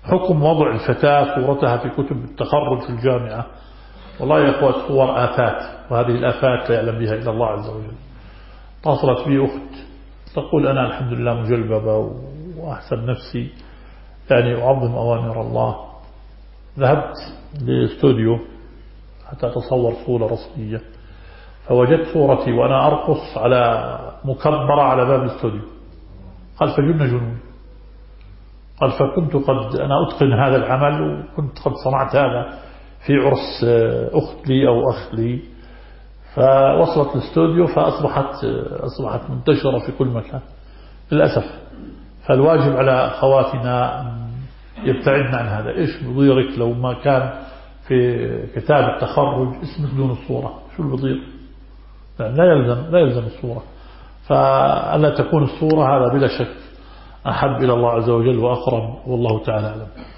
حكم وضع الفتاة صورتها في كتب التخرج في الجامعة. والله يا أخوة الصور آفات، وهذه الآفات لا يعلم بها إلا الله عز وجل. اتصلت بي أخت تقول أنا الحمد لله مجلببة وأحسن نفسي، يعني أعظم أوامر الله. ذهبت لاستوديو حتى أتصور صورة رسمية، فوجدت صورتي وأنا أرقص على مكبرة على باب الاستوديو. قال فجن جنون. قال فكنت قد أنا أتقن هذا العمل، وكنت قد صنعت هذا في عرس أخت لي أو أخ لي، فوصلت الاستوديو فأصبحت منتشرة في كل مكان للأسف. فالواجب على أخواتنا يبتعدن عن هذا. إيش بضيرك لو ما كان في كتاب التخرج اسمك دون الصورة؟ شو البضير؟ يعني لا يلزم الصورة. فألا تكون الصورة هذا بلا شك أحب إلى الله عز وجل وأقرب، والله تعالى أعلم.